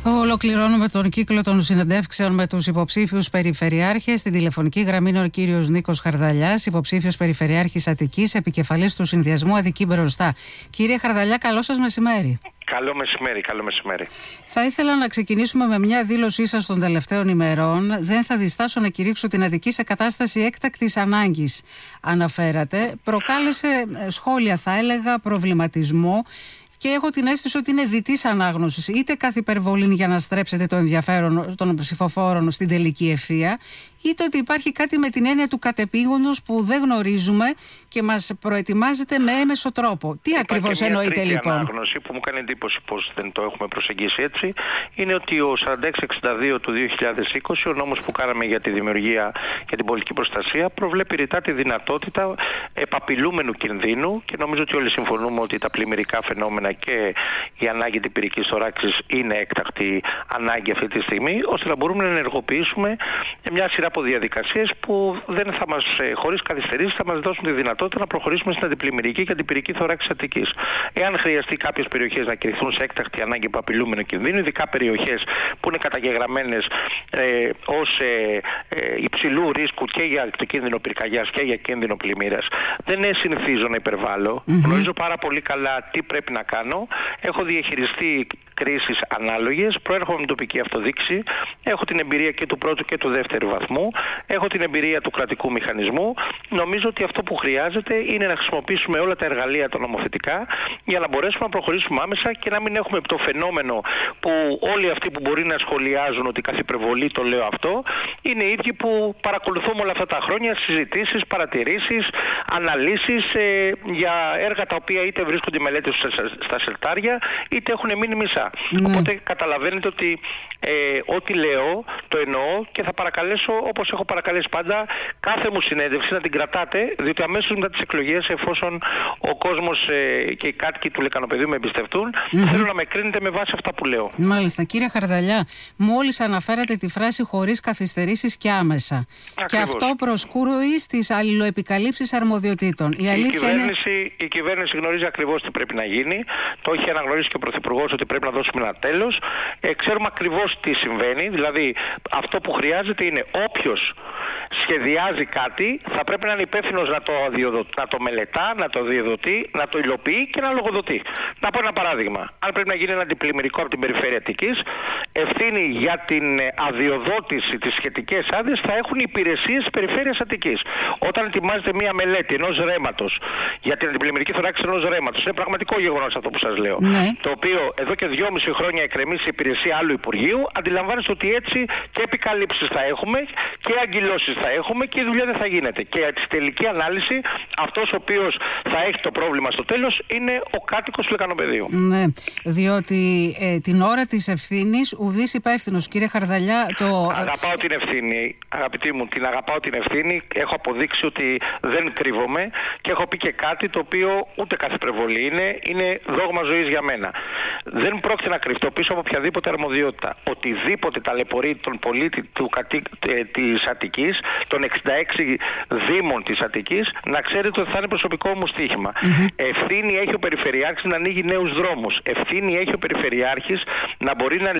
Ολοκληρώνουμε τον κύκλο των συνεντεύξεων με τους υποψήφιους περιφερειάρχες. Στην τηλεφωνική γραμμή είναι ο κύριος Νίκος Χαρδαλιάς, υποψήφιος περιφερειάρχης Αττικής, επικεφαλής του Συνδυασμού Αττική Μπροστά. Κύριε Χαρδαλιά, καλό σας μεσημέρι. Καλό μεσημέρι, καλό μεσημέρι. Θα ήθελα να ξεκινήσουμε με μια δήλωσή σας των τελευταίων ημερών. Δεν θα διστάσω να κηρύξω την Αττική σε κατάσταση έκτακτης ανάγκης, αναφέρατε. Προκάλεσε σχόλια, θα έλεγα, προβληματισμό. Και έχω την αίσθηση ότι είναι διτής ανάγνωσης, είτε κάθε υπερβολή για να στρέψετε το ενδιαφέρον των ψηφοφόρων στην τελική ευθεία, είτε ότι υπάρχει κάτι με την έννοια του κατεπήγοντος που δεν γνωρίζουμε και μας προετοιμάζεται με έμεσο τρόπο. Τι ακριβώς εννοείται λοιπόν? Η ανάγνωση που μου κάνει εντύπωση πως δεν το έχουμε προσεγγίσει έτσι είναι ότι ο 4662 του 2020, ο νόμος που κάναμε για τη δημιουργία και την πολιτική προστασία, προβλέπει ρητά τη δυνατότητα επαπειλούμενου κινδύνου, και νομίζω ότι όλοι συμφωνούμε ότι τα πλημμυρικά φαινόμενα και η ανάγκη τυπηρικής θωράξης είναι έκτακτη ανάγκη αυτή τη στιγμή, ώστε να μπορούμε να ενεργοποιήσουμε μια σειρά από διαδικασίες που δεν θα μας, χωρίς καθυστερήσεις, θα μας δώσουν τη δυνατότητα να προχωρήσουμε στην αντιπλημμυρική και αντιπυρική θωράξη Αττικής. Εάν χρειαστεί κάποιες περιοχές να κηρυχθούν σε έκτακτη ανάγκη επαπειλούμενου κινδύνου, ειδικά περιοχές που είναι καταγεγραμμένες ως υψηλού ρίσκου και για το κίνδυνο πυρκαγιάς και για κίνδυνο πλημμύρας, δεν συνηθίζω να υπερβάλλω. Γνωρίζω πάρα πολύ καλά τι πρέπει να κάνω. Έχω διαχειριστεί κρίσεις ανάλογες, προέρχομαι με την τοπική αυτοδίκηση, έχω την εμπειρία και του πρώτου και του δεύτερου βαθμού, έχω την εμπειρία του κρατικού μηχανισμού. Νομίζω ότι αυτό που χρειάζεται είναι να χρησιμοποιήσουμε όλα τα εργαλεία τα νομοθετικά για να μπορέσουμε να προχωρήσουμε άμεσα και να μην έχουμε το φαινόμενο που όλοι αυτοί που μπορεί να σχολιάζουν ότι κάθε υπερβολή, το λέω αυτό, είναι οι ίδιοι που παρακολουθούμε όλα αυτά τα χρόνια συζητήσεις, παρατηρήσεις, αναλύσεις για έργα τα οποία είτε βρίσκονται μελέτες στα σελτάρια είτε έχουν μείνει μισά. Ναι. Οπότε καταλαβαίνετε ότι ό,τι λέω το εννοώ και θα παρακαλέσω, όπως έχω παρακαλέσει πάντα, κάθε μου συνέντευξη να την κρατάτε, διότι αμέσως μετά τις εκλογές, εφόσον ο κόσμος και οι κάτοικοι του Λεκανοπεδίου με εμπιστευτούν, θέλω να με κρίνετε με βάση αυτά που λέω. Μάλιστα. Κύριε Χαρδαλιά, μόλις αναφέρατε τη φράση χωρίς καθυστερήσεις και άμεσα. Ακριβώς. Και αυτό προσκούει στις αλληλοεπικαλύψεις αρμοδιοτήτων. Η κυβέρνηση γνωρίζει ακριβώς τι πρέπει να γίνει. Το έχει αναγνωρίσει και ο Πρωθυπουργός ότι πρέπει να δώσουμε ένα τέλος. Ξέρουμε ακριβώς τι συμβαίνει. Δηλαδή, αυτό που χρειάζεται είναι όποιος σχεδιάζει κάτι θα πρέπει να είναι υπεύθυνος να το μελετά, να το διοδοτεί, να το υλοποιεί και να λογοδοτεί. Να πω ένα παράδειγμα. Αν πρέπει να γίνει ένα αντιπλημμυρικό από την περιφέρεια Αττικής, ευθύνη για την αδειοδότηση, τις σχετικές άδειες θα έχουν οι υπηρεσίες της περιφέρειας Αττικής. Όταν ετοιμάζεται μια μελέτη ενός ρέματος για την αντιπλημμυρική θωράξη ενός ρέματος, είναι πραγματικό γεγονός αυτό που σας λέω. Ναι. Το οποίο εδώ και 2,5 χρόνια εκκρεμεί σε υπηρεσία άλλου Υπουργείου, αντιλαμβάνεστε ότι έτσι και επικαλύψεις θα έχουμε και αγκυλώσεις θα έχουμε και η δουλειά δεν θα γίνεται. Και στη τελική ανάλυση, αυτός ο οποίος θα έχει το πρόβλημα στο τέλος είναι ο κάτοικος του Λεκανοπεδίου. Ναι, διότι την ώρα της ευθύνης ουδής υπεύθυνος, κύριε Χαρδαλιά, Αγαπάω την ευθύνη, αγαπητοί μου, την αγαπάω την ευθύνη. Έχω αποδείξει ότι δεν κρύβομαι και έχω πει και κάτι το οποίο ούτε κάθε υπερβολή είναι δόγμα ζωής για μένα. Δεν πρόκειται να κρυφτώ πίσω από οποιαδήποτε αρμοδιότητα. Οτιδήποτε ταλαιπωρεί τον πολίτη της Αττικής, των 66 δήμων της Αττικής, να ξέρετε ότι θα είναι προσωπικό μου στοίχημα. Ευθύνη έχει ο Περιφερειάρχης να ανοίγει νέους δρόμους. Ευθύνη έχει ο Περιφερειάρχης να μπορεί να